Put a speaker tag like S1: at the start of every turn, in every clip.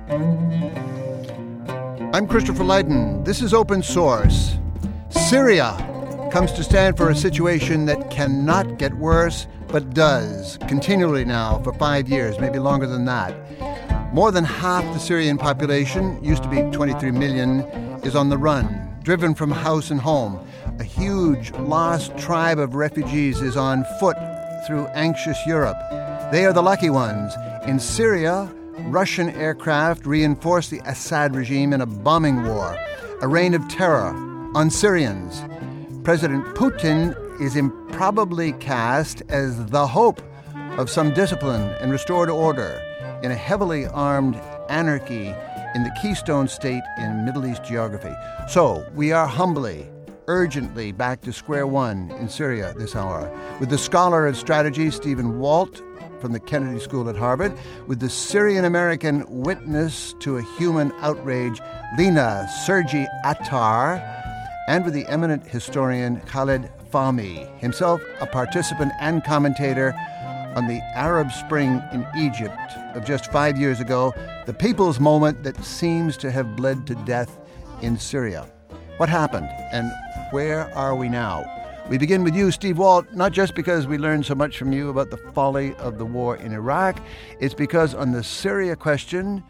S1: I'm Christopher Lydon. This is Open Source. Syria comes to stand for a situation that cannot get worse, but does, continually now for 5 years, maybe longer than that. More than half the Syrian population, used to be 23 million, is on the run, driven from house and home. A huge, lost tribe of refugees is on foot through anxious Europe. They are the lucky ones. In Syria, Russian aircraft reinforce the Assad regime in a bombing war, a reign of terror on Syrians. President Putin is improbably cast as the hope of some discipline and restored order in a heavily armed anarchy in the Keystone State in Middle East geography. So we are humbly, urgently back to square one in Syria this hour, with the scholar of strategy, Stephen Walt, from the Kennedy School at Harvard, with the Syrian-American witness to a human outrage, Lina Sergi Attar, and with the eminent historian Khaled Fahmy, himself a participant and commentator on the Arab Spring in Egypt of just 5 years ago, the people's moment that seems to have bled to death in Syria. What happened, and where are we now? We begin with you, Steve Walt, not just because we learned so much from you about the folly of the war in Iraq. It's because on the Syria question,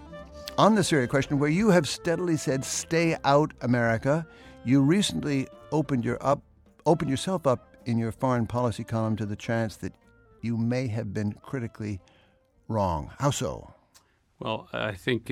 S1: where you have steadily said, stay out, America, you recently opened yourself up in your foreign policy column to the chance that you may have been critically wrong. How so?
S2: Well, I think,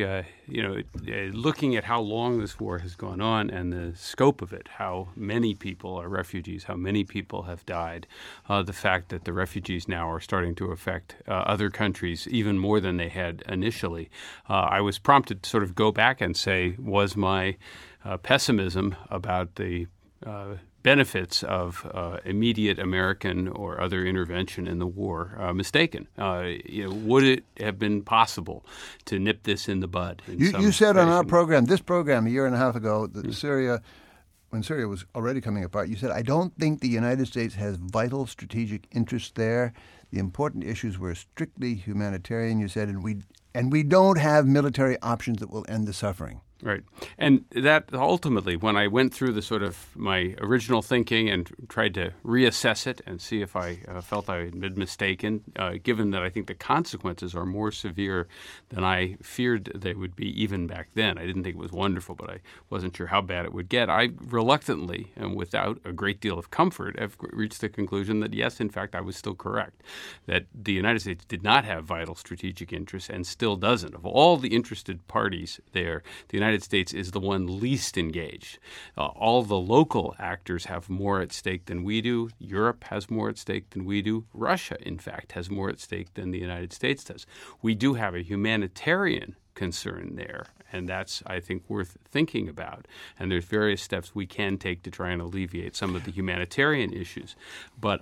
S2: looking at how long this war has gone on and the scope of it, how many people are refugees, how many people have died, the fact that the refugees now are starting to affect other countries even more than they had initially, I was prompted to sort of go back and say, was my pessimism about the benefits of immediate American or other intervention in the war mistaken? Would it have been possible to nip this in the bud?
S1: You said on our program, this program a year and a half ago, that Syria, when Syria was already coming apart, you said, I don't think the United States has vital strategic interests there. The important issues were strictly humanitarian, you said, and we don't have military options that will end the suffering.
S2: Right. And that ultimately, when I went through the sort of my original thinking and tried to reassess it and see if I felt I had been mistaken, given that I think the consequences are more severe than I feared they would be even back then. I didn't think it was wonderful, but I wasn't sure how bad it would get. I reluctantly and without a great deal of comfort have reached the conclusion that, yes, in fact, I was still correct, that the United States did not have vital strategic interests and still doesn't. Of all the interested parties there, the United States is the one least engaged. All the local actors have more at stake than we do. Europe has more at stake than we do. Russia, in fact, has more at stake than the United States does. We do have a humanitarian concern there, and that's, I think, worth thinking about. And there's various steps we can take to try and alleviate some of the humanitarian issues. But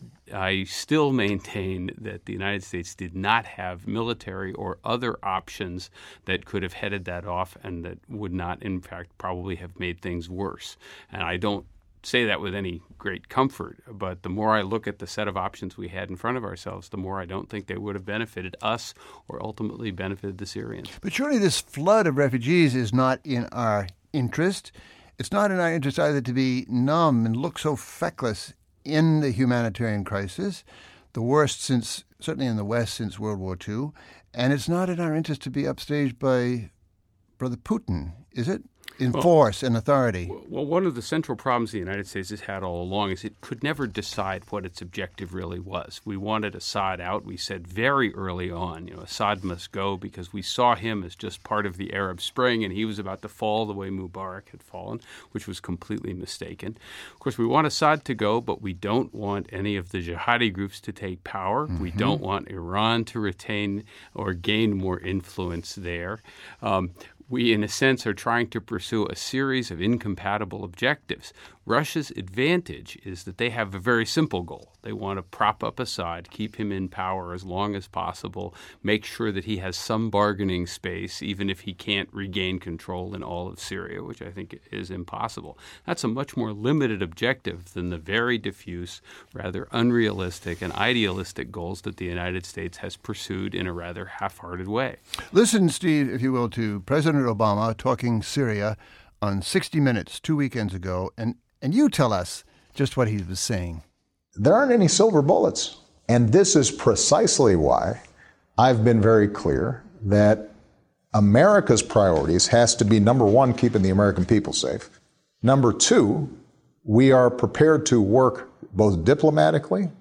S2: I still maintain that the United States did not have military or other options that could have headed that off and that would not, in fact, probably have made things worse. And I don't say that with any great comfort, but the more I look at the set of options we had in front of ourselves, the more I don't think they would have benefited us or ultimately benefited the Syrians.
S1: But surely this flood of refugees is not in our interest. It's not in our interest either to be numb and look so feckless in the humanitarian crisis, the worst since, certainly in the West, since World War II. And it's not in our interest to be upstaged by Brother Putin, is it? In force and authority.
S2: Well, one of the central problems the United States has had all along is it could never decide what its objective really was. We wanted Assad out. We said very early on, Assad must go because we saw him as just part of the Arab Spring and he was about to fall the way Mubarak had fallen, which was completely mistaken. Of course, we want Assad to go, but we don't want any of the jihadi groups to take power. Mm-hmm. We don't want Iran to retain or gain more influence there. we, in a sense, are trying to pursue a series of incompatible objectives. Russia's advantage is that they have a very simple goal. They want to prop up Assad, keep him in power as long as possible, make sure that he has some bargaining space, even if he can't regain control in all of Syria, which I think is impossible. That's a much more limited objective than the very diffuse, rather unrealistic and idealistic goals that the United States has pursued in a rather half-hearted way.
S1: Listen, Steve, if you will, to President Obama talking Syria on 60 Minutes 2 weekends ago, and you tell us just what he was saying.
S3: There aren't any silver bullets. And this is precisely why I've been very clear that America's priorities has to be, number one, keeping the American people safe. Number two, we are prepared to work both diplomatically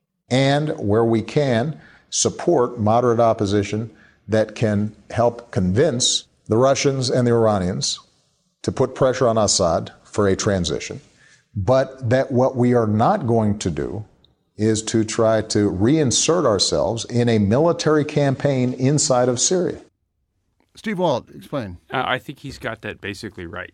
S3: and, where we can, support moderate opposition that can help convince the Russians and the Iranians to put pressure on Assad for a transition. But that what we are not going to do is to try to reinsert ourselves in a military campaign inside of Syria.
S1: Steve Walt, explain.
S2: I think he's got that basically right.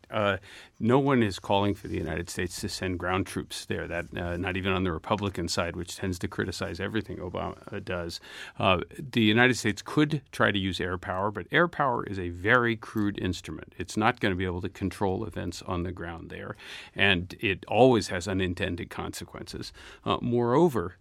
S2: No one is calling for the United States to send ground troops there, that not even on the Republican side, which tends to criticize everything Obama does. The United States could try to use air power, but air power is a very crude instrument. It's not going to be able to control events on the ground there, and it always has unintended consequences. Moreover,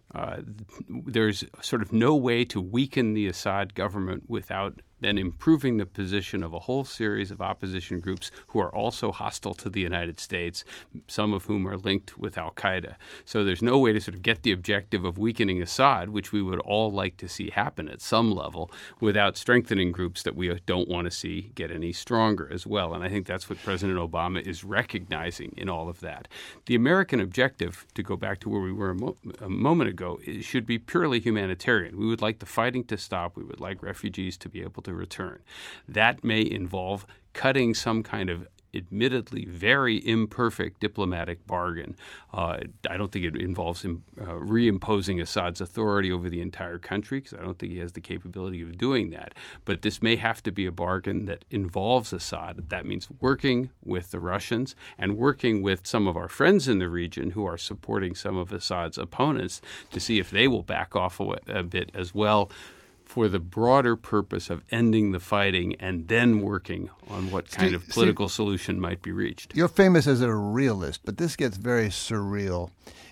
S2: there's sort of no way to weaken the Assad government without then improving the position of a whole series of opposition groups who are also hostile to the United States, some of whom are linked with al-Qaeda. So there's no way to sort of get the objective of weakening Assad, which we would all like to see happen at some level, without strengthening groups that we don't want to see get any stronger as well. And I think that's what President Obama is recognizing in all of that. The American objective, to go back to where we were a moment ago, should be purely humanitarian. We would like the fighting to stop. We would like refugees to be able to return. That may involve cutting some kind of admittedly very imperfect diplomatic bargain. I don't think it involves reimposing Assad's authority over the entire country, because I don't think he has the capability of doing that. But this may have to be a bargain that involves Assad. That means working with the Russians and working with some of our friends in the region who are supporting some of Assad's opponents to see if they will back off a bit as well, for the broader purpose of ending the fighting and then working on what kind of political solution might be reached.
S1: You're famous as a realist, but this gets very surreal.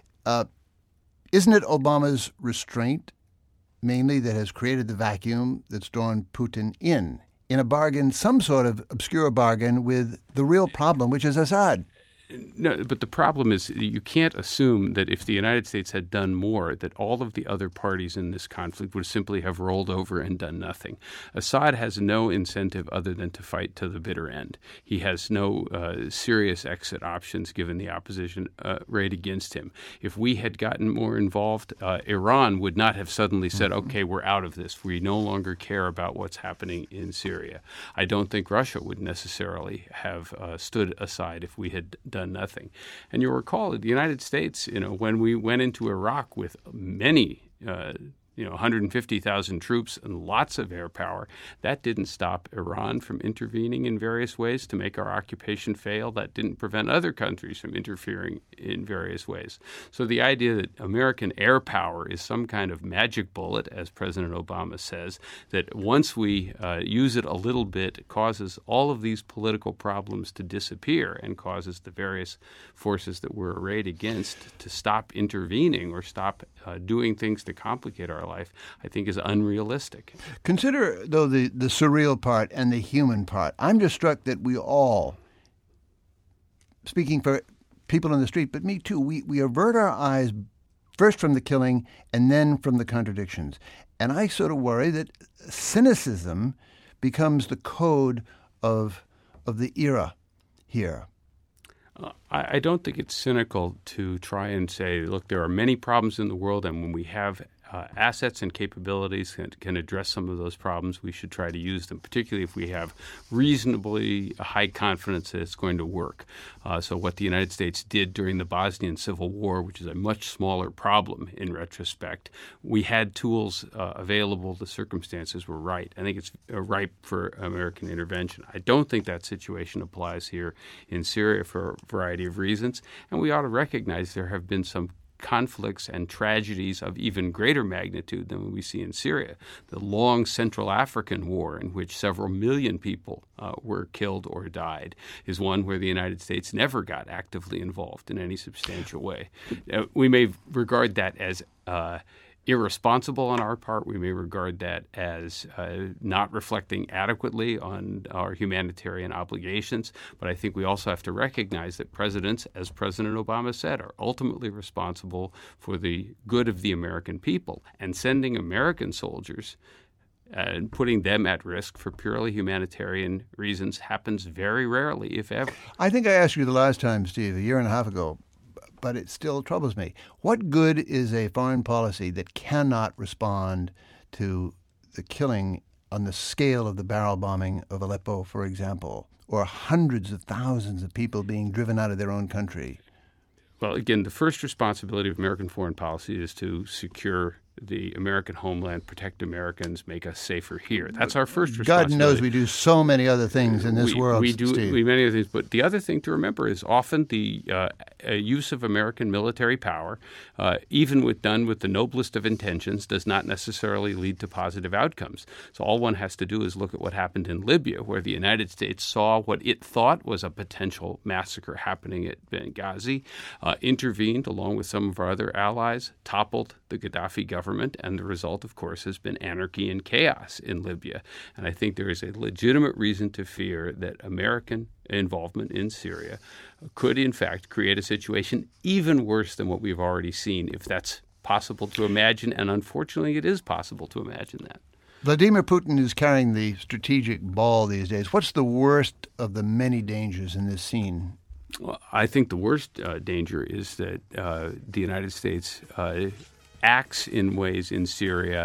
S1: Isn't it Obama's restraint, mainly, that has created the vacuum that's drawn Putin in a bargain, some sort of obscure bargain with the real problem, which is Assad?
S2: No, but the problem is you can't assume that if the United States had done more, that all of the other parties in this conflict would simply have rolled over and done nothing. Assad has no incentive other than to fight to the bitter end. He has no serious exit options given the opposition rate against him. If we had gotten more involved, Iran would not have suddenly said, okay, we're out of this. We no longer care about what's happening in Syria. I don't think Russia would necessarily have stood aside if we had done nothing. And you'll recall the United States, when we went into Iraq with many 150,000 troops and lots of air power, that didn't stop Iran from intervening in various ways to make our occupation fail. That didn't prevent other countries from interfering in various ways. So the idea that American air power is some kind of magic bullet, as President Obama says, that once we use it a little bit, it causes all of these political problems to disappear and causes the various forces that we're arrayed against to stop intervening or stop doing things to complicate our life, I think is unrealistic.
S1: Consider, though, the surreal part and the human part. I'm just struck that we all, speaking for people in the street, but me too, we avert our eyes first from the killing and then from the contradictions. And I sort of worry that cynicism becomes the code of the era here.
S2: I don't think it's cynical to try and say, look, there are many problems in the world, and when we have assets and capabilities can address some of those problems, we should try to use them, particularly if we have reasonably high confidence that it's going to work. So what the United States did during the Bosnian Civil War, which is a much smaller problem in retrospect, we had tools available. The circumstances were right. I think it's ripe for American intervention. I don't think that situation applies here in Syria for a variety of reasons, and we ought to recognize there have been some conflicts and tragedies of even greater magnitude than we see in Syria. The long Central African War, in which several million people were killed or died, is one where the United States never got actively involved in any substantial way. We may regard that as irresponsible on our part. We may regard that as not reflecting adequately on our humanitarian obligations. But I think we also have to recognize that presidents, as President Obama said, are ultimately responsible for the good of the American people. And sending American soldiers and putting them at risk for purely humanitarian reasons happens very rarely, if ever.
S1: I think I asked you the last time, Steve, a year and a half ago, but it still troubles me. What good is a foreign policy that cannot respond to the killing on the scale of the barrel bombing of Aleppo, for example, or hundreds of thousands of people being driven out of their own country?
S2: Well, again, the first responsibility of American foreign policy is to secure the American homeland, protect Americans, make us safer here. That's our first responsibility.
S1: God knows we do so many other things in this world,
S2: We do
S1: Steve.
S2: many other things. But the other thing to remember is often the use of American military power, even done with the noblest of intentions, does not necessarily lead to positive outcomes. So all one has to do is look at what happened in Libya, where the United States saw what it thought was a potential massacre happening at Benghazi, intervened along with some of our other allies, toppled the Gaddafi government, and the result, of course, has been anarchy and chaos in Libya. And I think there is a legitimate reason to fear that American involvement in Syria could, in fact, create a situation even worse than what we've already seen, if that's possible to imagine. And unfortunately, it is possible to imagine that.
S1: Vladimir Putin is carrying the strategic ball these days. What's the worst of the many dangers in this scene?
S2: Well, I think the worst danger is that the United States acts in ways in Syria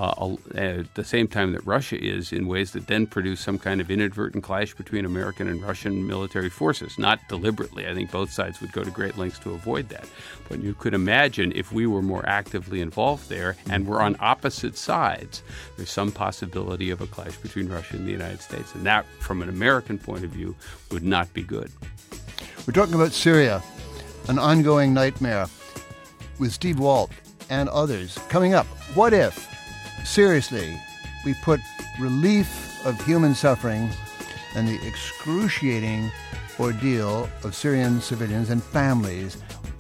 S2: at the same time that Russia is, in ways that then produce some kind of inadvertent clash between American and Russian military forces. Not deliberately. I think both sides would go to great lengths to avoid that. But you could imagine if we were more actively involved there and were on opposite sides, there's some possibility of a clash between Russia and the United States. And that, from an American point of view, would not be good.
S1: We're talking about Syria, an ongoing nightmare, with Steve Walt and others. Coming up, what if, seriously, we put relief of human suffering and the excruciating ordeal of Syrian civilians and families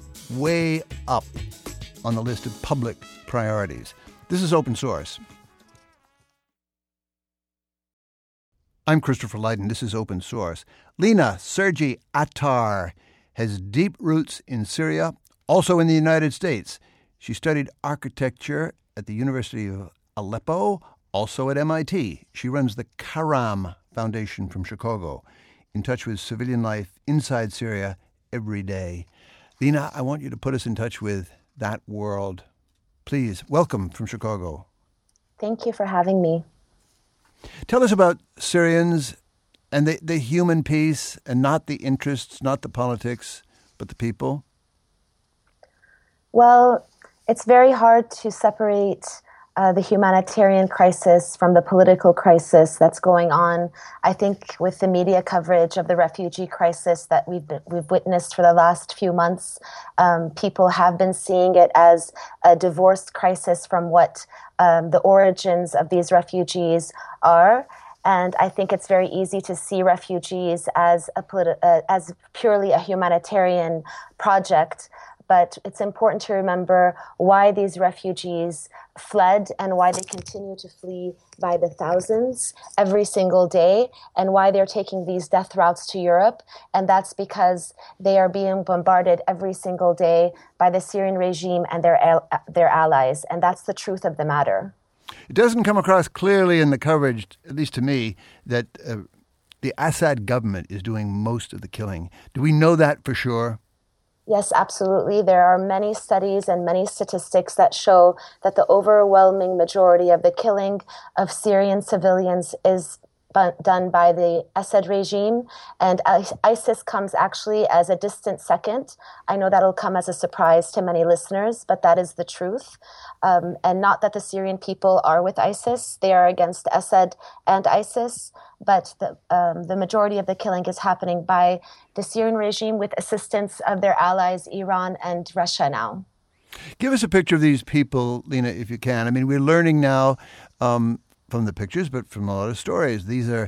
S1: way up on the list of public priorities? This is Open Source. I'm Christopher Lydon. This is Open Source. Lina Sergi Attar has deep roots in Syria, also in the United States. She studied architecture at the University of Aleppo, also at MIT. She runs the Karam Foundation from Chicago, in touch with civilian life inside Syria every day. Lina, I want you to put us in touch with that world. Please, welcome from Chicago.
S4: Thank you for having me.
S1: Tell us about Syrians and the human piece, and not the interests, not the politics, but the people.
S4: Well, it's very hard to separate the humanitarian crisis from the political crisis that's going on. I think with the media coverage of the refugee crisis that we've witnessed for the last few months, people have been seeing it as a divorced crisis from what the origins of these refugees are. And I think it's very easy to see refugees as as purely a humanitarian project. But it's important to remember why these refugees fled and why they continue to flee by the thousands every single day, and why they're taking these death routes to Europe. And that's because they are being bombarded every single day by the Syrian regime and their allies. And that's the truth of the matter.
S1: It doesn't come across clearly in the coverage, at least to me, that the Assad government is doing most of the killing. Do we know that for sure?
S4: Yes, absolutely. There are many studies and many statistics that show that the overwhelming majority of the killing of Syrian civilians is done by the Assad regime, and ISIS comes actually as a distant second. I know that'll come as a surprise to many listeners, but that is the truth. And not that the Syrian people are with ISIS, they are against Assad and ISIS, but the majority of the killing is happening by the Syrian regime with assistance of their allies, Iran and Russia now.
S1: Give us a picture of these people, Lena, if you can. I mean, we're learning now from the pictures, but from a lot of stories. These are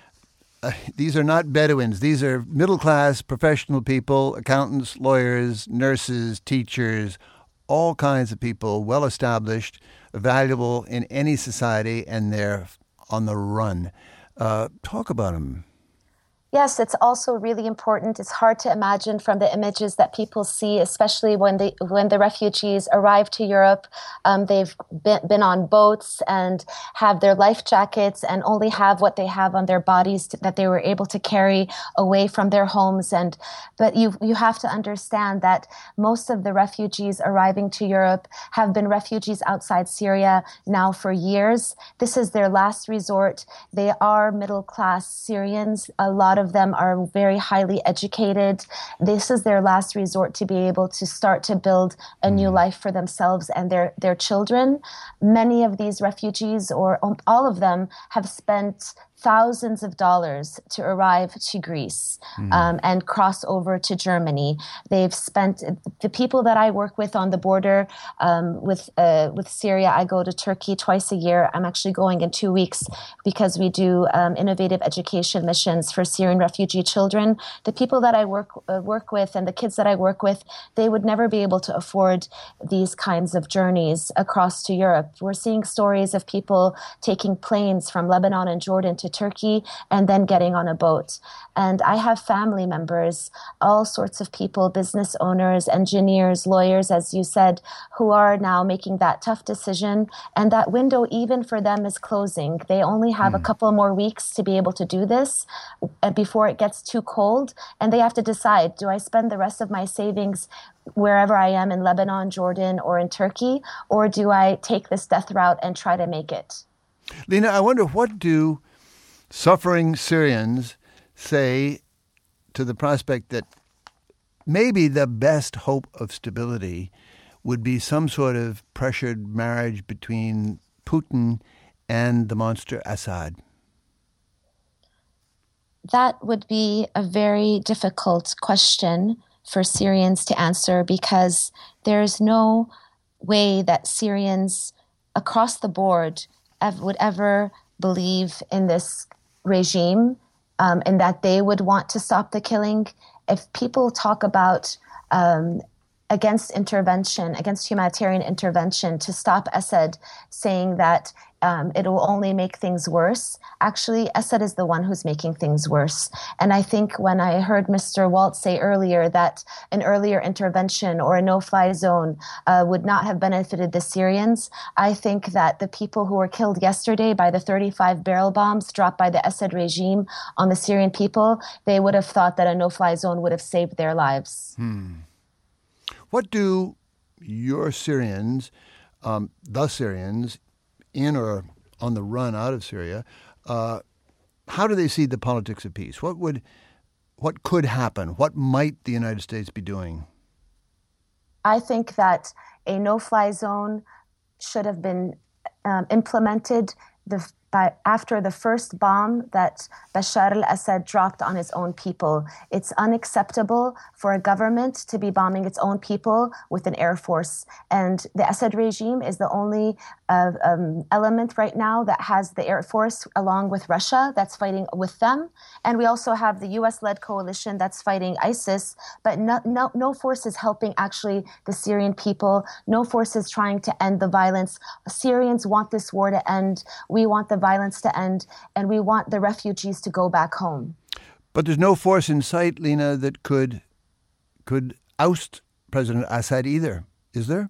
S1: not Bedouins. These are middle-class professional people, accountants, lawyers, nurses, teachers, all kinds of people, well-established, valuable in any society, and they're on the run. Talk about them.
S4: Yes, it's also really important. It's hard to imagine from the images that people see, especially when the refugees arrive to Europe. They've been on boats and have their life jackets and only have what they have on their bodies that they were able to carry away from their homes. But you have to understand that most of the refugees arriving to Europe have been refugees outside Syria now for years. This is their last resort. They are middle-class Syrians. A lot of them are very highly educated. This is their last resort to be able to start to build a new life for themselves and their children. Many of these refugees, or all of them, have spent thousands of dollars to arrive to Greece and cross over to Germany. They've spent, the people that I work with on the border with Syria, I go to Turkey twice a year. I'm actually going in 2 weeks because we do innovative education missions for Syrian refugee children. The people that I work with and the kids that I work with, they would never be able to afford these kinds of journeys across to Europe. We're seeing stories of people taking planes from Lebanon and Jordan to Turkey and then getting on a boat. And I have family members, all sorts of people, business owners, engineers, lawyers, as you said, who are now making that tough decision. And that window, even for them, is closing. They only have a couple more weeks to be able to do this before it gets too cold. And they have to decide, do I spend the rest of my savings wherever I am in Lebanon, Jordan, or in Turkey, or do I take this death route and try to make it?
S1: Lena, I wonder, what do suffering Syrians say to the prospect that maybe the best hope of stability would be some sort of pressured marriage between Putin and the monster Assad?
S4: That would be a very difficult question for Syrians to answer, because there's no way that Syrians across the board would ever believe in this regime and that they would want to stop the killing. If people talk about against intervention, against humanitarian intervention to stop Assad, saying that it will only make things worse. Actually, Assad is the one who's making things worse. And I think when I heard Mr. Waltz say earlier that an earlier intervention or a no-fly zone would not have benefited the Syrians, I think that the people who were killed yesterday by the 35 barrel bombs dropped by the Assad regime on the Syrian people, they would have thought that a no-fly zone would have saved their lives.
S1: What do your Syrians, the Syrians, in or on the run out of Syria, how do they see the politics of peace? What could happen? What might the United States be doing?
S4: I think that a no-fly zone should have been implemented after the first bomb that Bashar al-Assad dropped on his own people. It's unacceptable for a government to be bombing its own people with an air force. And the Assad regime is the only element right now that has the air force, along with Russia, that's fighting with them. And we also have the U.S.-led coalition that's fighting ISIS, but no force is helping actually the Syrian people. No force is trying to end the violence. Syrians want this war to end. We want the violence to end, and we want the refugees to go back home.
S1: But there's no force in sight, Lena, that could oust President Assad either, is there?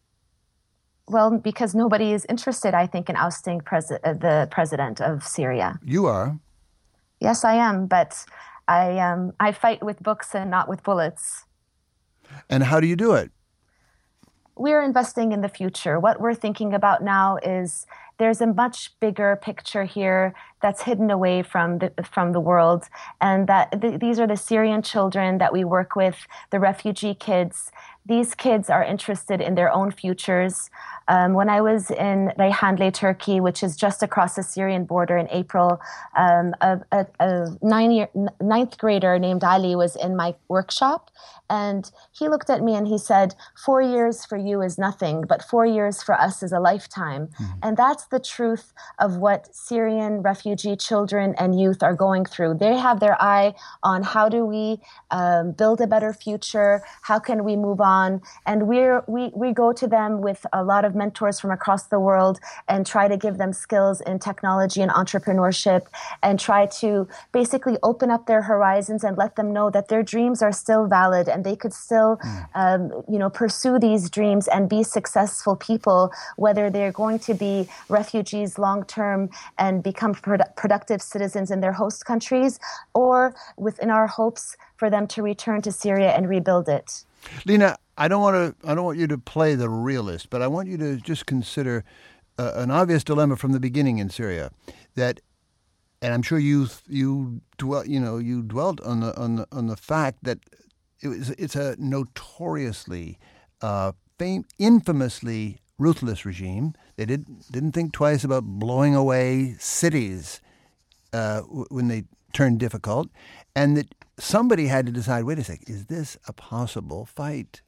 S4: Well, because nobody is interested, I think, in ousting the president of Syria.
S1: You are.
S4: Yes, I am, but I fight with books and not with bullets.
S1: And how do you do it?
S4: We're investing in the future. What we're thinking about now is there's a much bigger picture here that's hidden away from the world, and that these are the Syrian children that we work with, the refugee kids. These kids are interested in their own futures. When I was in Reyhanli, Turkey, which is just across the Syrian border in April, a ninth grader named Ali was in my workshop, and he looked at me and he said, 4 years for you is nothing, but 4 years for us is a lifetime. Mm-hmm. And that's the truth of what Syrian refugee children and youth are going through. They have their eye on how do we build a better future, how can we move on, and we go to them with a lot of mentors from across the world and try to give them skills in technology and entrepreneurship and try to basically open up their horizons and let them know that their dreams are still valid and they could still pursue these dreams and be successful people, whether they're going to be refugees long term and become productive citizens in their host countries, or within our hopes for them to return to Syria and rebuild it.
S1: Lina, I don't want you to play the realist, but I want you to just consider an obvious dilemma from the beginning in Syria. That, and I'm sure you dwelt on the fact that it's a notoriously, infamously ruthless regime. They didn't think twice about blowing away cities when they turned difficult, and that somebody had to decide, wait a sec, is this a possible fight?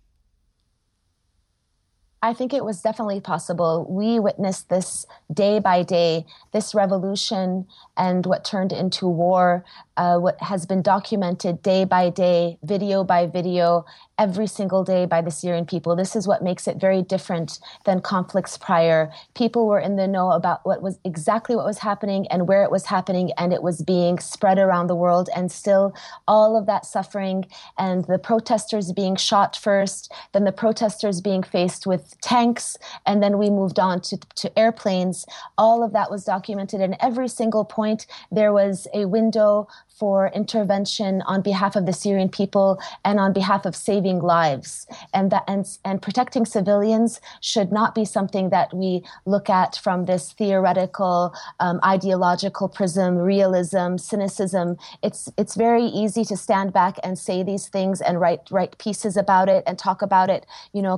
S4: I think it was definitely possible. We witnessed this day by day, this revolution and what turned into war, what has been documented day by day, video by video, every single day by the Syrian people. This is what makes it very different than conflicts prior. People were in the know about what was happening and where it was happening, and it was being spread around the world. And still all of that suffering and the protesters being shot first, then the protesters being faced with tanks, and then we moved on to airplanes. All of that was documented, and every single point there was a window for intervention on behalf of the Syrian people and on behalf of saving lives. And protecting civilians should not be something that we look at from this theoretical, ideological prism, realism, cynicism. It's very easy to stand back and say these things and write pieces about it and talk about it,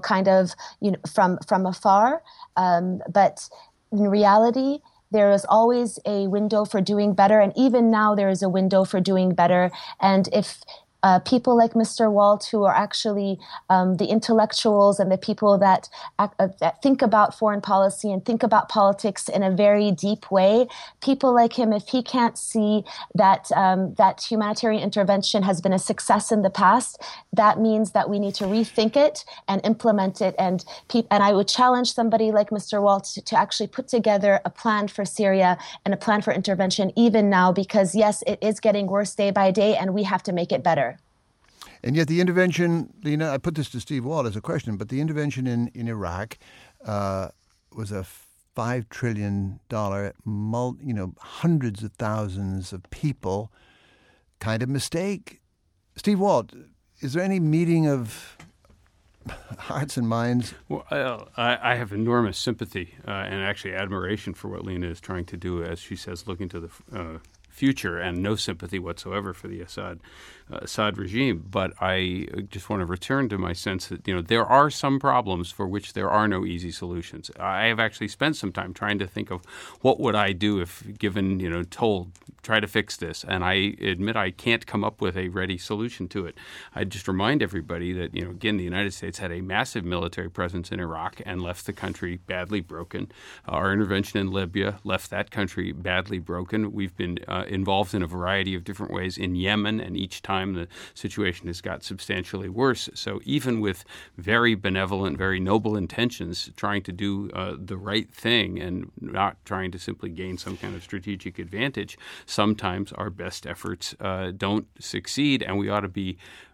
S4: from afar. But in reality, there is always a window for doing better, and even now there is a window for doing better. And if people like Mr. Walt, who are actually the intellectuals and the people that think about foreign policy and think about politics in a very deep way, people like him, if he can't see that that humanitarian intervention has been a success in the past, that means that we need to rethink it and implement it. And I would challenge somebody like Mr. Walt to actually put together a plan for Syria and a plan for intervention even now, because yes, it is getting worse day by day, and we have to make it better.
S1: And yet the intervention, Lina, I put this to Steve Walt as a question, but the intervention in Iraq was a $5 trillion, hundreds of thousands of people kind of mistake. Steve Walt, is there any meeting of hearts and minds?
S2: Well, I have enormous sympathy and actually admiration for what Lina is trying to do, as she says, looking to the future, and no sympathy whatsoever for the Assad regime. But I just want to return to my sense that, there are some problems for which there are no easy solutions. I have actually spent some time trying to think of what would I do if given, told, try to fix this. And I admit I can't come up with a ready solution to it. I just remind everybody that, again, the United States had a massive military presence in Iraq and left the country badly broken. Our intervention in Libya left that country badly broken. We've been involved in a variety of different ways in Yemen, and each time the situation has got substantially worse. So even with very benevolent, very noble intentions, trying to do the right thing and not trying to simply gain some kind of strategic advantage, sometimes our best efforts don't succeed, and we ought to be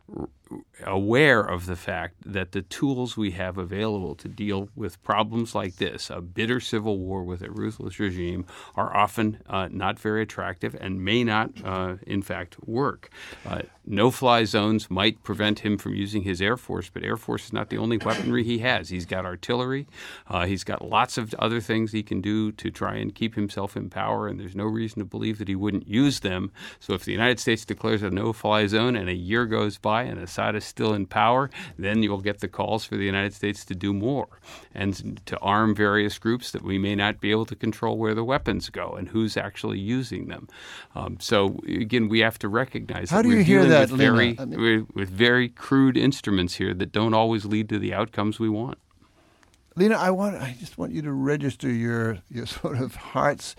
S2: aware of the fact that the tools we have available to deal with problems like this, a bitter civil war with a ruthless regime, are often not very attractive and may not, in fact, work. No-fly zones might prevent him from using his Air Force, but Air Force is not the only weaponry he has. He's got artillery. He's got lots of other things he can do to try and keep himself in power, and there's no reason to believe that he wouldn't use them. So if the United States declares a no-fly zone and a year goes by and Assad is still in power, then you'll get the calls for the United States to do more and to arm various groups that we may not be able to control where the weapons go and who's actually using them. So again, we have to recognize
S1: How
S2: that
S1: do you
S2: we're
S1: hear
S2: dealing
S1: that,
S2: with
S1: Lena?
S2: with very crude instruments here that don't always lead to the outcomes we want.
S1: Lena, I just want you to register your sort of heart's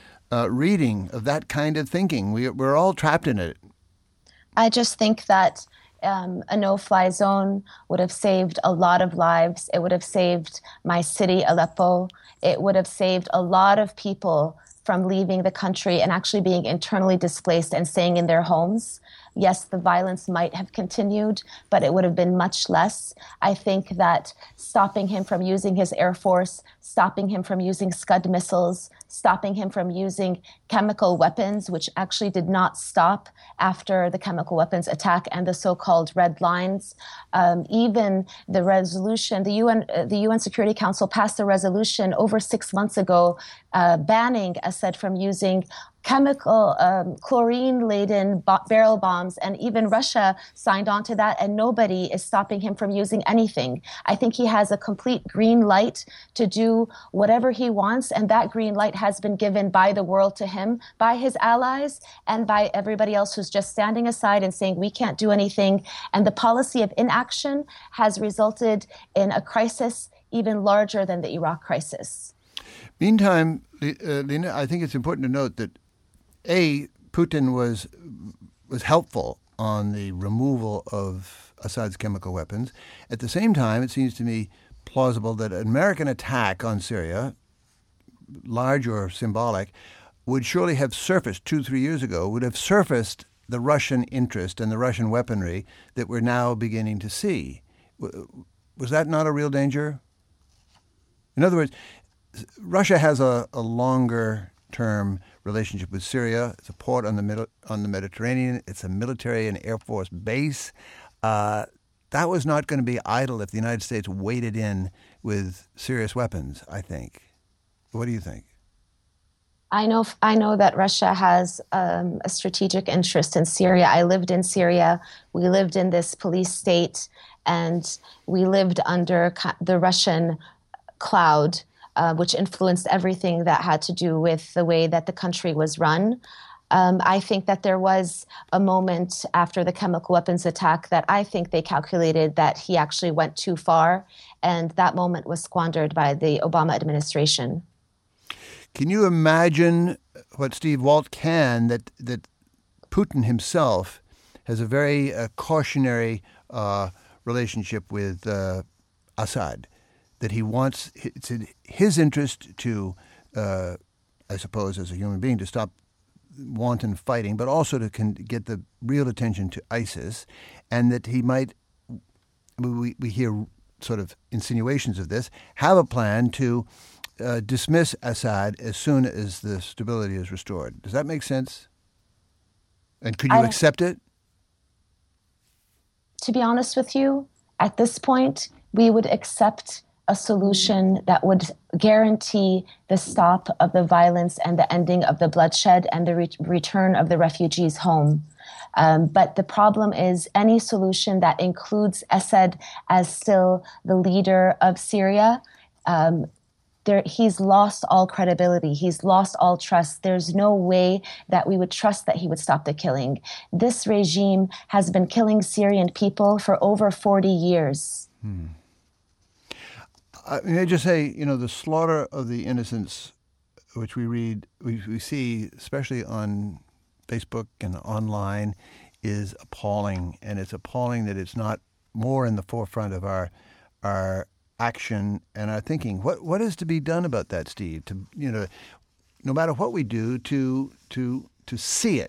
S1: reading of that kind of thinking. We're all trapped in it.
S4: I just think that a no-fly zone would have saved a lot of lives. It would have saved my city, Aleppo. It would have saved a lot of people from leaving the country and actually being internally displaced and staying in their homes. Yes, the violence might have continued, but it would have been much less. I think that stopping him from using his Air Force, stopping him from using Scud missiles, stopping him from using chemical weapons, which actually did not stop after the chemical weapons attack and the so-called red lines. Even the resolution, the UN Security Council passed a resolution over 6 months ago banning Assad from using chemical chlorine-laden barrel bombs, and even Russia signed on to that, and nobody is stopping him from using anything. I think he has a complete green light to do whatever he wants, and that green light has been given by the world to him, by his allies, and by everybody else who's just standing aside and saying we can't do anything. And the policy of inaction has resulted in a crisis even larger than the Iraq crisis.
S1: Meantime, Lena, I think it's important to note that Putin was helpful on the removal of Assad's chemical weapons. At the same time, it seems to me plausible that an American attack on Syria, large or symbolic, would surely have surfaced 2-3 years ago, would have surfaced the Russian interest and the Russian weaponry that we're now beginning to see. Was that not a real danger? In other words, Russia has a longer-term relationship with Syria. It's a port on the Mediterranean. It's a military and Air Force base. That was not going to be idle if the United States waded in with serious weapons, I think. What do you think?
S4: I know that Russia has a strategic interest in Syria. I lived in Syria. We lived in this police state, and we lived under the Russian cloud, which influenced everything that had to do with the way that the country was run. I think that there was a moment after the chemical weapons attack that I think they calculated that he actually went too far, and that moment was squandered by the Obama administration.
S1: Can you imagine what Steve Walt can, that Putin himself has a very cautionary relationship with Assad, that he wants, it's in his interest to, I suppose, as a human being, to stop wanton fighting, but also to get the real attention to ISIS, and that he might, we hear sort of insinuations of this, have a plan to dismiss Assad as soon as the stability is restored. Does that make sense? And could you accept it?
S4: To be honest with you, at this point, we would accept a solution that would guarantee the stop of the violence and the ending of the bloodshed and the return of the refugees home. But the problem is any solution that includes Assad as still the leader of Syria, he's lost all credibility. He's lost all trust. There's no way that we would trust that he would stop the killing. This regime has been killing Syrian people for over 40 years.
S1: May I just say, the slaughter of the innocents, which we see, especially on Facebook and online, is appalling. And it's appalling that it's not more in the forefront of our action and our thinking. What is to be done about that, Steve? No matter what we do, to see it,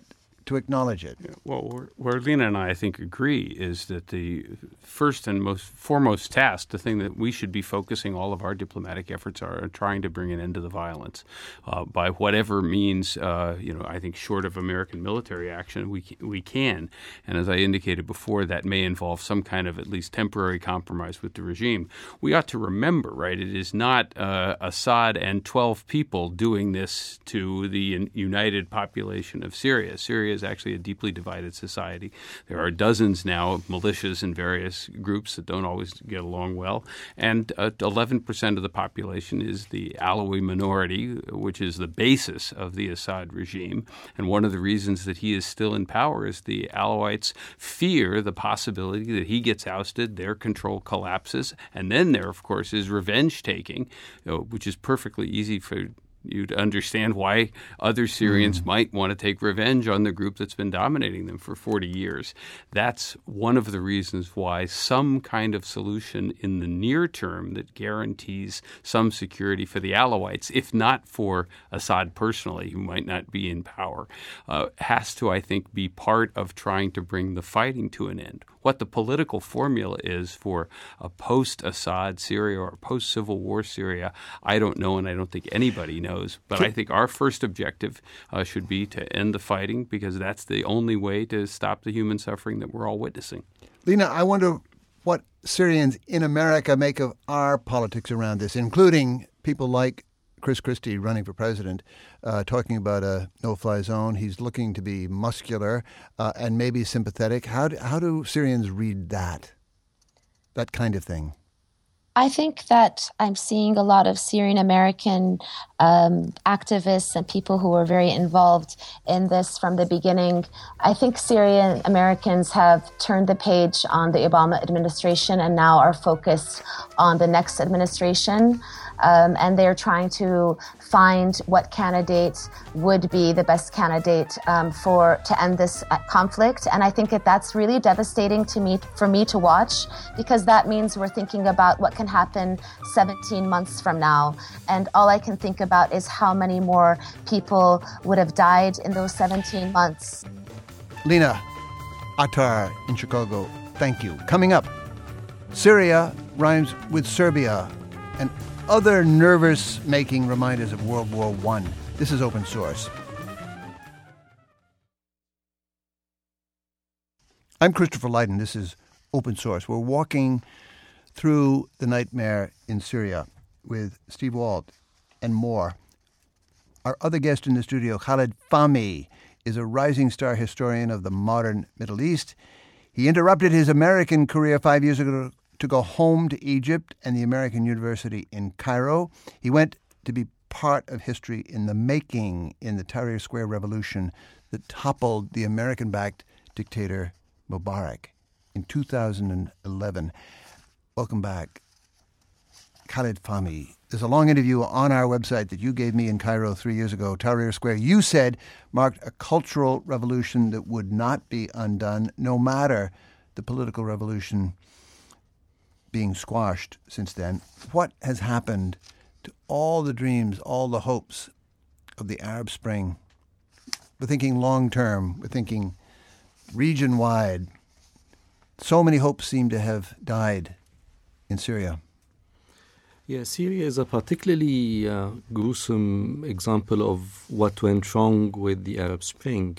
S1: to acknowledge it.
S2: Well, where Lina and I think, agree is that the first and most foremost task, the thing that we should be focusing all of our diplomatic efforts are trying to bring an end to the violence by whatever means, I think short of American military action, we can. And as I indicated before, that may involve some kind of at least temporary compromise with the regime. We ought to remember, right, it is not Assad and 12 people doing this to the united population of Syria. Syria is actually a deeply divided society. There are dozens now of militias in various groups that don't always get along well. And 11% of the population is the Alawi minority, which is the basis of the Assad regime. And one of the reasons that he is still in power is the Alawites fear the possibility that he gets ousted, their control collapses, and then there, of course, is revenge taking, which is perfectly easy for you to understand why other Syrians might want to take revenge on the group that's been dominating them for 40 years. That's one of the reasons why some kind of solution in the near term that guarantees some security for the Alawites, if not for Assad personally, who might not be in power, has to, I think, be part of trying to bring the fighting to an end. What the political formula is for a post-Assad Syria or a post-Civil War Syria, I don't know, and I don't think anybody knows. But I think our first objective should be to end the fighting, because that's the only way to stop the human suffering that we're all witnessing.
S1: Lina, I wonder what Syrians in America make of our politics around this, including people like Chris Christie running for president, talking about a no-fly zone. He's looking to be muscular and maybe sympathetic. How do Syrians read that kind of thing?
S4: I think that I'm seeing a lot of Syrian American activists and people who are very involved in this from the beginning. I think Syrian Americans have turned the page on the Obama administration and now are focused on the next administration. And they're trying to find what candidate would be the best candidate to end this conflict. And I think that's really devastating for me to watch, because that means we're thinking about what can happen 17 months from now. And all I can think about is how many more people would have died in those 17 months.
S1: Lina Attar in Chicago, thank you. Coming up, Syria rhymes with Serbia and other nervous-making reminders of World War I. This is Open Source. I'm Christopher Lydon. This is Open Source. We're walking through the nightmare in Syria with Steve Walt and more. Our other guest in the studio, Khaled Fahmy, is a rising star historian of the modern Middle East. He interrupted his American career 5 years ago to go home to Egypt and the American University in Cairo. He went to be part of history in the making in the Tahrir Square revolution that toppled the American-backed dictator Mubarak in 2011. Welcome back, Khaled Fahmy. There's a long interview on our website that you gave me in Cairo 3 years ago. Tahrir Square, you said, marked a cultural revolution that would not be undone, no matter the political revolution being squashed since then. What has happened to all the dreams, all the hopes of the Arab Spring? We're thinking long-term. We're thinking region-wide. So many hopes seem to have died in Syria.
S5: Yeah, Syria is a particularly gruesome example of what went wrong with the Arab Spring.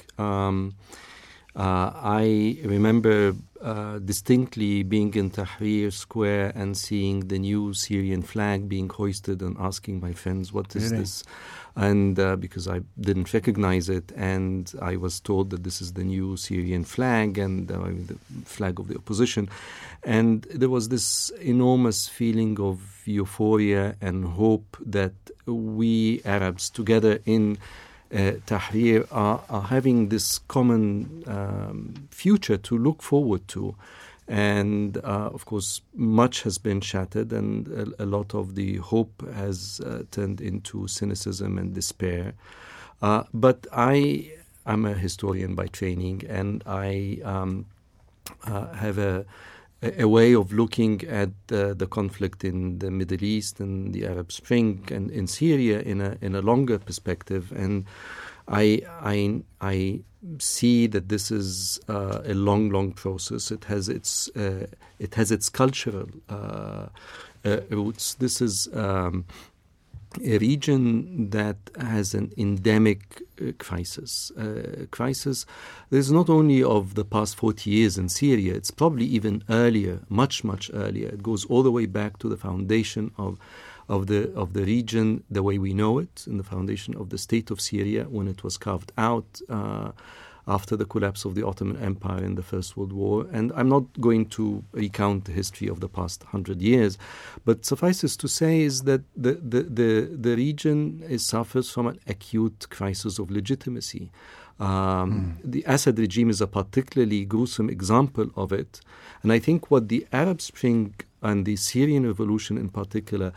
S5: I remember distinctly being in Tahrir Square and seeing the new Syrian flag being hoisted and asking my friends, what is this? And because I didn't recognize it, and I was told that this is the new Syrian flag and the flag of the opposition. And there was this enormous feeling of euphoria and hope that we Arabs together in Tahrir are having this common future to look forward to. And, of course, much has been shattered, and a lot of the hope has turned into cynicism and despair. But I am a historian by training, and I have a way of looking at the conflict in the Middle East and the Arab Spring and in Syria in a longer perspective. And I see that this is a long process. It has its cultural roots. This is a region that has an endemic crisis. Crisis that is not only of the past 40 years in Syria, it's probably even earlier, much earlier. It goes all the way back to the foundation of the region, the way we know it, in the foundation of the state of Syria when it was carved out after the collapse of the Ottoman Empire in the First World War. And I'm not going to recount the history of the past 100 years, but suffices to say is that the region suffers from an acute crisis of legitimacy. The Assad regime is a particularly gruesome example of it. And I think what the Arab Spring and the Syrian Revolution in particular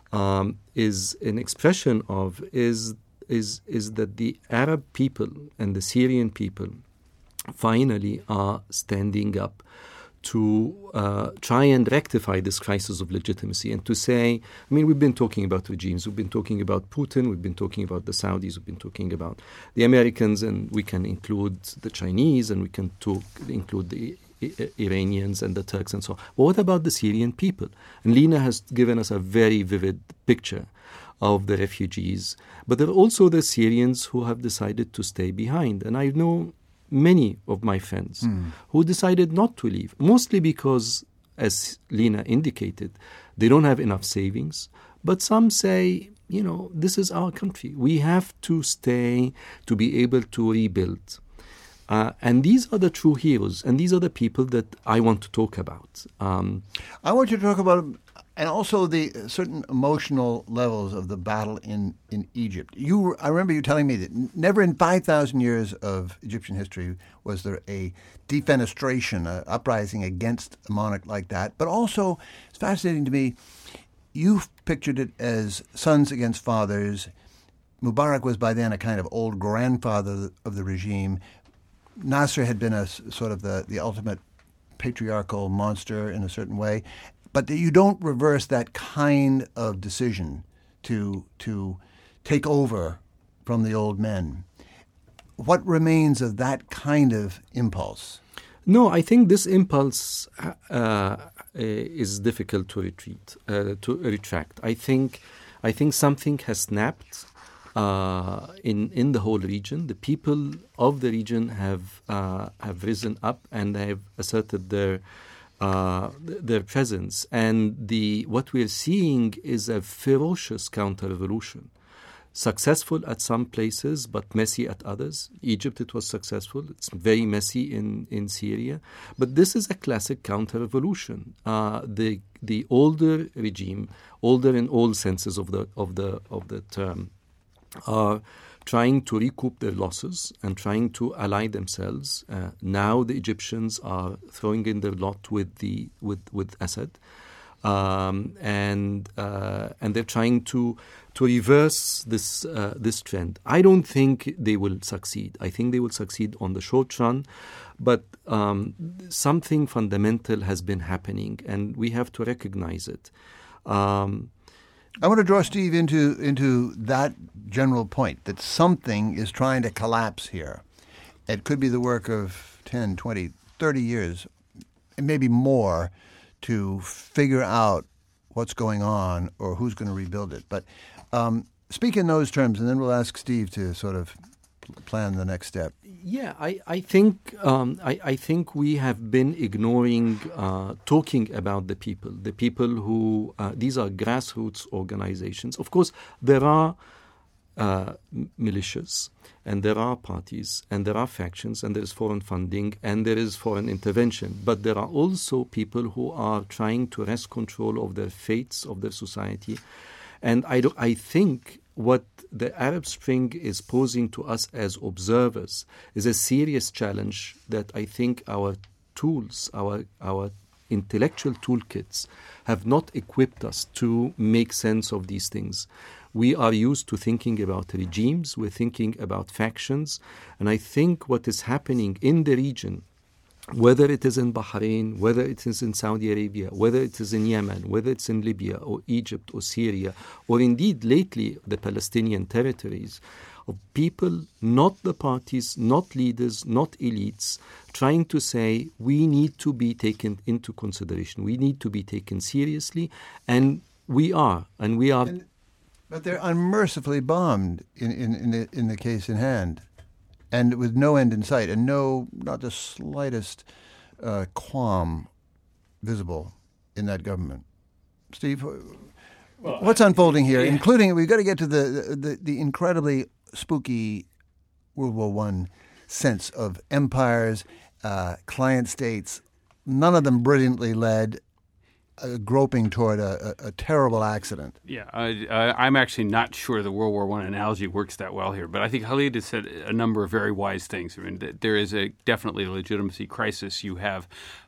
S5: is an expression of is that the Arab people and the Syrian people finally are standing up to try and rectify this crisis of legitimacy and to say, I mean, we've been talking about regimes, we've been talking about Putin, we've been talking about the Saudis, we've been talking about the Americans, and we can include the Chinese, and we can include the Iranians and the Turks and so on. But what about the Syrian people? And Lina has given us a very vivid picture of the refugees. But there are also the Syrians who have decided to stay behind. And I know many of my friends who decided not to leave, mostly because, as Lina indicated, they don't have enough savings. But some say, this is our country. We have to stay to be able to rebuild. And these are the true heroes, and these are the people that I want to talk about.
S1: I want you to talk about, and also the certain emotional levels of the battle in Egypt. I remember you telling me that never in 5,000 years of Egyptian history was there a defenestration, an uprising against a monarch like that. But also, it's fascinating to me, you've pictured it as sons against fathers. Mubarak was by then a kind of old grandfather of the regime. Nasser had been a sort of the ultimate patriarchal monster in a certain way, but that you don't reverse that kind of decision to take over from the old men. What remains of that kind of impulse?
S5: No, I think this impulse is difficult to retract. I think something has snapped. In the whole region, the people of the region have risen up and they have asserted their presence. And what we are seeing is a ferocious counter-revolution, successful at some places but messy at others. Egypt, it was successful. It's very messy in Syria. But this is a classic counter-revolution. The older regime, older in all senses of the term, are trying to recoup their losses and trying to ally themselves. Now the Egyptians are throwing in their lot with Assad, and they're trying to reverse this trend. I don't think they will succeed. I think they will succeed on the short run, but something fundamental has been happening, and we have to recognize it.
S1: I want to draw Steve into that general point, that something is trying to collapse here. It could be the work of 10, 20, 30 years, and maybe more, to figure out what's going on or who's going to rebuild it. But speak in those terms, and then we'll ask Steve to sort of plan the next step.
S5: Yeah, I think we have been ignoring talking about the people who these are grassroots organizations. Of course, there are militias, and there are parties, and there are factions, and there is foreign funding, and there is foreign intervention. But there are also people who are trying to wrest control of their fates, of their society. And I think what the Arab Spring is posing to us as observers is a serious challenge that I think our tools, our intellectual toolkits have not equipped us to make sense of these things. We are used to thinking about regimes, we're thinking about factions, and I think what is happening in the region, whether it is in Bahrain, whether it is in Saudi Arabia, whether it is in Yemen, whether it's in Libya or Egypt or Syria, or indeed lately the Palestinian territories, of people, not the parties, not leaders, not elites, trying to say we need to be taken into consideration. We need to be taken seriously, and we are.
S1: But they're unmercifully bombed in the case in hand, and with no end in sight, and not the slightest qualm visible in that government. Steve, what's unfolding here? Yeah. Including, we've got to get to the incredibly spooky World War I sense of empires, client states, none of them brilliantly led, groping toward a terrible accident.
S2: Yeah, I'm actually not sure the World War I analogy works that well here, but I think Khalid has said a number of very wise things. I mean, there is definitely a legitimacy crisis. You have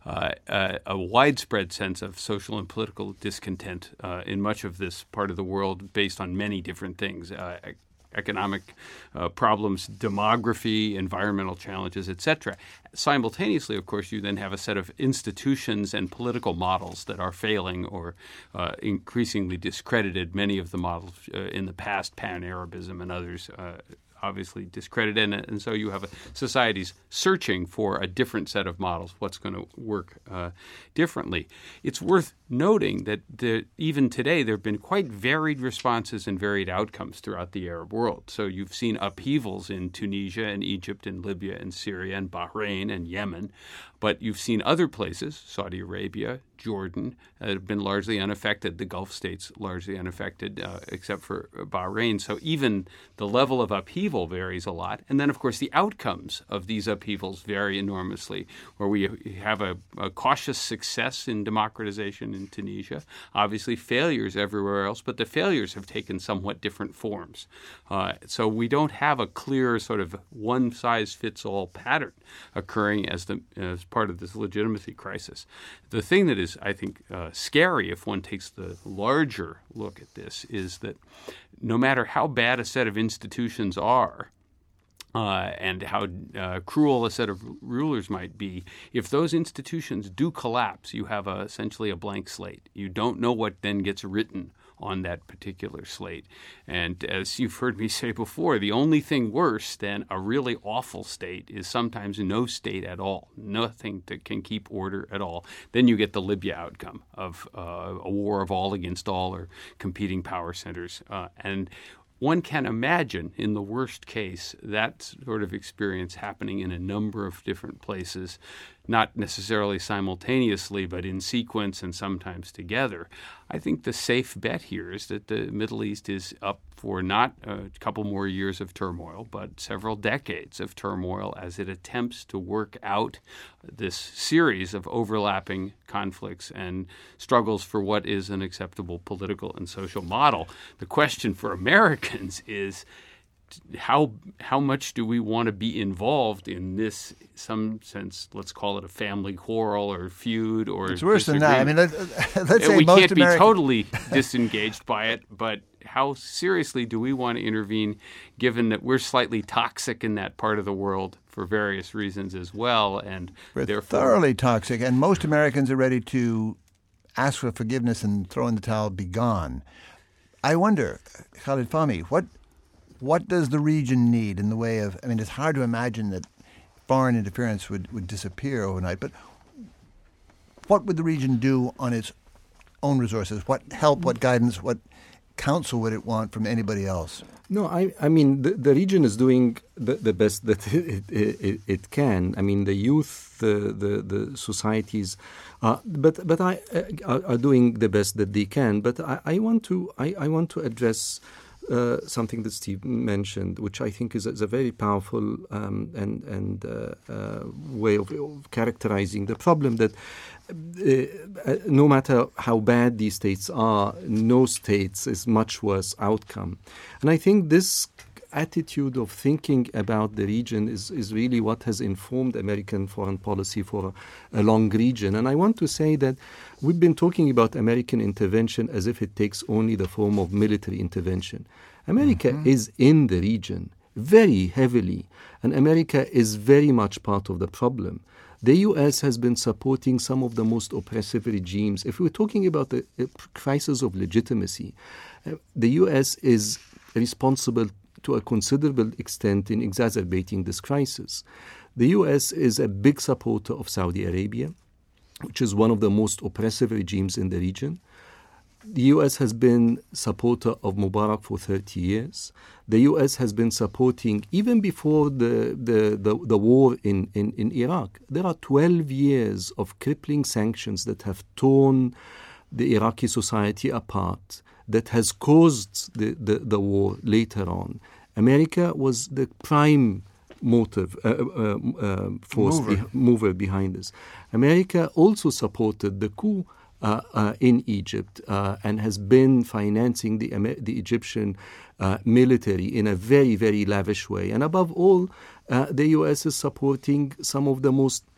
S2: a widespread sense of social and political discontent in much of this part of the world based on many different things. Economic problems, demography, environmental challenges, etc. Simultaneously, of course, you then have a set of institutions and political models that are failing or increasingly discredited. Many of the models in the past, Pan-Arabism and others, obviously discredited, and so you have societies searching for a different set of models, what's going to work differently. It's worth noting that even today there have been quite varied responses and varied outcomes throughout the Arab world. So you've seen upheavals in Tunisia and Egypt and Libya and Syria and Bahrain and Yemen, but you've seen other places, Saudi Arabia, Jordan, have been largely unaffected, the Gulf states largely unaffected, except for Bahrain. So even the level of upheaval varies a lot. And then, of course, the outcomes of these upheavals vary enormously, where we have a cautious success in democratization in Tunisia, obviously failures everywhere else, but the failures have taken somewhat different forms. So we don't have a clear sort of one-size-fits-all pattern occurring as part of this legitimacy crisis. The thing that is, I think, scary if one takes the larger look at this is that no matter how bad a set of institutions are, and how cruel a set of rulers might be, if those institutions do collapse, you have essentially a blank slate. You don't know what then gets written on that particular slate. And as you've heard me say before, the only thing worse than a really awful state is sometimes no state at all, nothing that can keep order at all. Then you get the Libya outcome of a war of all against all or competing power centers. And one can imagine, in the worst case, that sort of experience happening in a number of different places, not necessarily simultaneously, but in sequence and sometimes together. I think the safe bet here is that the Middle East is up for not a couple more years of turmoil, but several decades of turmoil as it attempts to work out this series of overlapping conflicts and struggles for what is an acceptable political and social model. The question for Americans is, how much do we want to be involved in this, some sense, let's call it a family quarrel or feud or
S1: it's worse than that. I mean, let's say
S2: we
S1: most
S2: can't
S1: Americans
S2: be totally disengaged by it, but how seriously do we want to intervene given that we're slightly toxic in that part of the world for various reasons as well, and
S1: we're
S2: therefore
S1: thoroughly toxic, and most Americans are ready to ask for forgiveness and throw in the towel, be gone. I wonder, Khalid Fahmy, what does the region need in the way of, I mean, it's hard to imagine that foreign interference would disappear overnight, but what would the region do on its own resources? What help, what guidance, what counsel would it want from anybody else?
S5: No, I mean, the region is doing the best that it can. I mean, the youth, the societies, are doing the best that they can. But I want to address something that Steve mentioned, which I think is a very powerful way of characterizing the problem, that no matter how bad these states are, no states is much worse outcome. And I think this attitude of thinking about the region is really what has informed American foreign policy for a long region. And I want to say that we've been talking about American intervention as if it takes only the form of military intervention. America is in the region very heavily, and America is very much part of the problem. The U.S. has been supporting some of the most oppressive regimes. If we're talking about the crisis of legitimacy, the U.S. is responsible to a considerable extent in exacerbating this crisis. The U.S. is a big supporter of Saudi Arabia, which is one of the most oppressive regimes in the region. The U.S. has been supporter of Mubarak for 30 years. The U.S. has been supporting, even before the war in Iraq, there are 12 years of crippling sanctions that have torn the Iraqi society apart, that has caused the war later on. America was the prime mover behind this. America also supported the coup in Egypt and has been financing the Egyptian military in a very, very lavish way. And above all, the U.S. is supporting some of the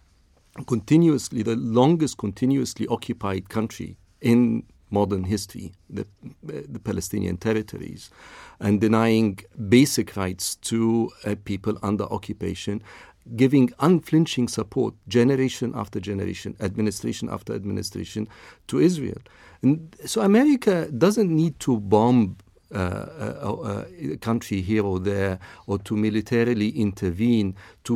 S5: the longest continuously occupied country in modern history, the Palestinian territories, and denying basic rights to people under occupation, giving unflinching support, generation after generation, administration after administration, to Israel. And so America doesn't need to bomb a country here or there, or to militarily intervene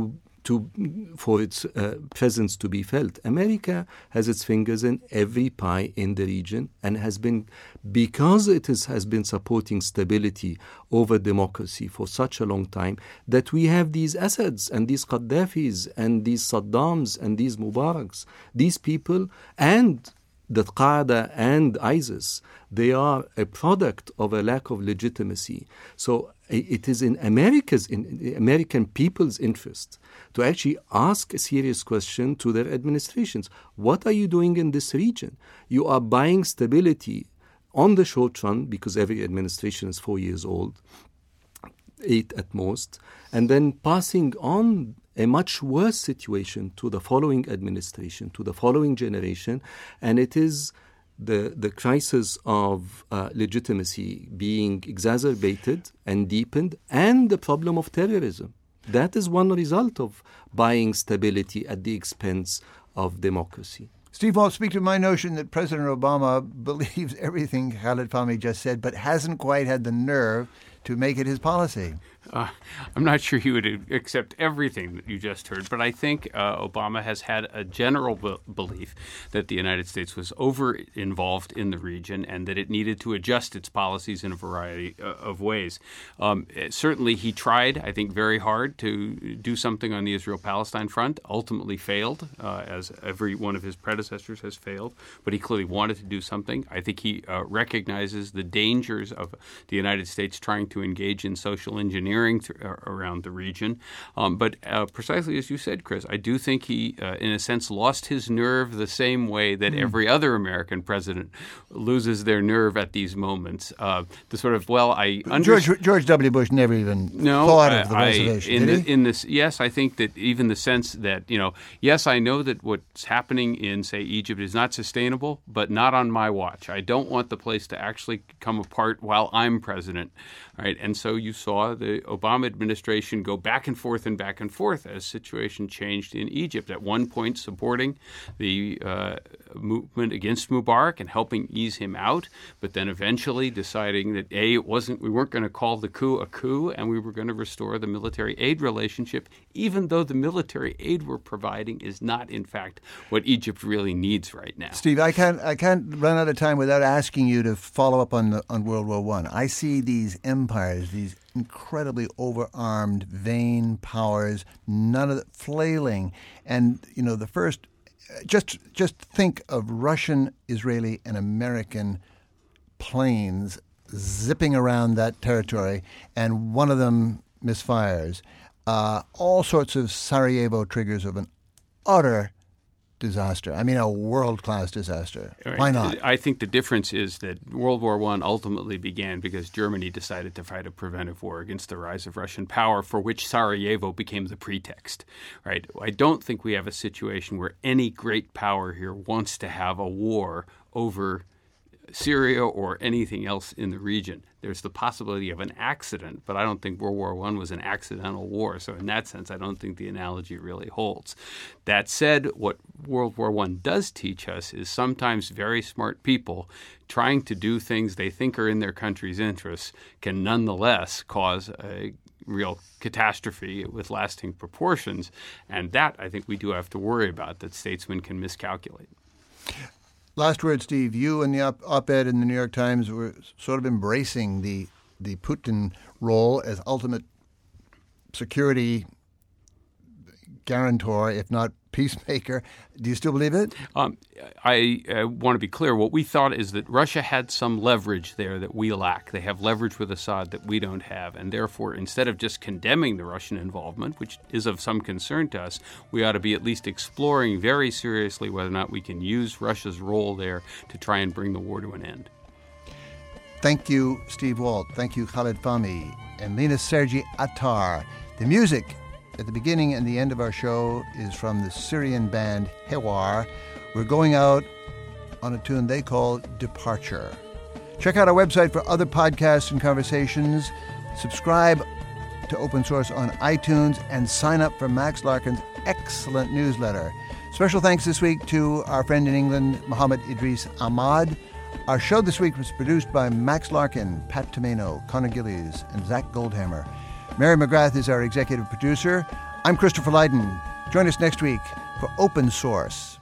S5: for its presence to be felt. America has its fingers in every pie in the region, and because it has been supporting stability over democracy for such a long time, that we have these Assads and these Qaddafis and these Saddams and these Mubaraks, these people, and that Qaeda and ISIS, they are a product of a lack of legitimacy. So it is in the American people's interest to actually ask a serious question to their administrations. What are you doing in this region? You are buying stability on the short run, because every administration is 4 years old, 8 at most, and then passing on a much worse situation to the following administration, to the following generation, and it is the crisis of legitimacy being exacerbated and deepened, and the problem of terrorism. That is one result of buying stability at the expense of democracy.
S1: Steve Walt, speak to my notion that President Obama believes everything Khaled Fahmy just said, but hasn't quite had the nerve to make it his policy.
S2: I'm not sure he would accept everything that you just heard, but I think Obama has had a general belief that the United States was over-involved in the region and that it needed to adjust its policies in a variety of ways. Certainly, he tried, I think, very hard to do something on the Israel-Palestine front, ultimately failed, as every one of his predecessors has failed, but he clearly wanted to do something. I think he recognizes the dangers of the United States trying to engage in social engineering around the region. But precisely as you said, Chris, I do think he, in a sense, lost his nerve the same way that every other American president loses their nerve at these moments. The sort of, George
S1: W. Bush never even thought of the reservation,
S2: Yes, I think that even the sense that, yes, I know that what's happening in, say, Egypt is not sustainable, but not on my watch. I don't want the place to actually come apart while I'm president. Right? And so you saw the Obama administration go back and forth as the situation changed in Egypt. At one point supporting the movement against Mubarak and helping ease him out, but then eventually deciding that we weren't going to call the coup a coup, and we were going to restore the military aid relationship, even though the military aid we're providing is not, in fact, what Egypt really needs right now.
S1: Steve, I can't run out of time without asking you to follow up on World War I. I see these empires, these incredibly overarmed, vain powers, none of the flailing, and the first. Just think of Russian, Israeli, and American planes zipping around that territory, and one of them misfires. All sorts of Sarajevo triggers of an utter disaster. I mean, a world-class disaster.
S2: Right.
S1: Why not?
S2: I think the difference is that World War I ultimately began because Germany decided to fight a preventive war against the rise of Russian power, for which Sarajevo became the pretext. Right? I don't think we have a situation where any great power here wants to have a war over Syria or anything else in the region. There's the possibility of an accident, but I don't think World War I was an accidental war. So in that sense, I don't think the analogy really holds. That said, what World War I does teach us is sometimes very smart people trying to do things they think are in their country's interests can nonetheless cause a real catastrophe with lasting proportions. And that, I think, we do have to worry about, that statesmen can miscalculate.
S1: Last word, Steve. You and the op-ed in the New York Times were sort of embracing the Putin role as ultimate security guarantor, if not peacemaker. Do you still believe it?
S2: I want to be clear. What we thought is that Russia had some leverage there that we lack. They have leverage with Assad that we don't have. And therefore, instead of just condemning the Russian involvement, which is of some concern to us, we ought to be at least exploring very seriously whether or not we can use Russia's role there to try and bring the war to an end.
S1: Thank you, Steve Walt. Thank you, Khaled Fahmy and Lina Sergi Attar. The music at the beginning and the end of our show is from the Syrian band Hewar. We're going out on a tune they call Departure. Check out our website for other podcasts and conversations. Subscribe to Open Source on iTunes and sign up for Max Larkin's excellent newsletter. Special thanks this week to our friend in England, Mohammed Idris Ahmad. Our show this week was produced by Max Larkin, Pat Tomeno, Connor Gillies, and Zach Goldhammer. Mary McGrath is our executive producer. I'm Christopher Lydon. Join us next week for Open Source.